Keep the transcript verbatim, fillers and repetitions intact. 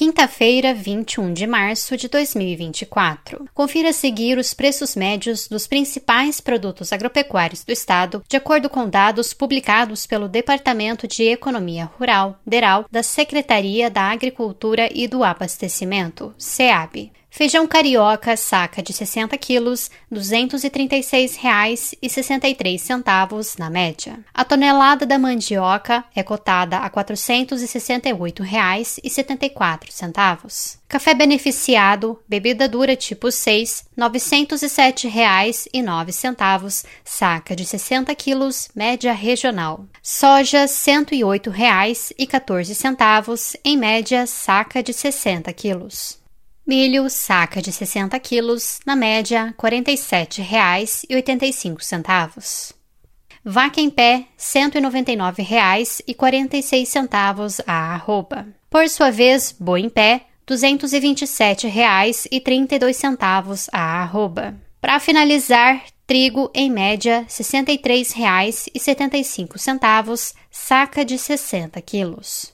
quinta-feira, vinte e um de março de dois mil e vinte e quatro. Confira a seguir os preços médios dos principais produtos agropecuários do estado, de acordo com dados publicados pelo Departamento de Economia Rural, DERAL, da Secretaria da Agricultura e do Abastecimento, SEAB. Feijão carioca, saca de sessenta quilos, duzentos e trinta e seis reais e sessenta e três centavos na média. A tonelada da mandioca é cotada a quatrocentos e sessenta e oito reais e setenta e quatro centavos. Café beneficiado, bebida dura tipo seis, novecentos e sete reais e nove centavos, saca de sessenta quilos, média regional. Soja, cento e oito reais e quatorze centavos, em média, saca de sessenta quilos. Milho, saca de sessenta quilos, na média, quarenta e sete reais e oitenta e cinco centavos. Vaca em pé, cento e noventa e nove reais e quarenta e seis centavos a arroba. Por sua vez, boi em pé, duzentos e vinte e sete reais e trinta e dois centavos a arroba. Para finalizar, trigo em média, sessenta e três reais e setenta e cinco centavos, saca de sessenta quilos.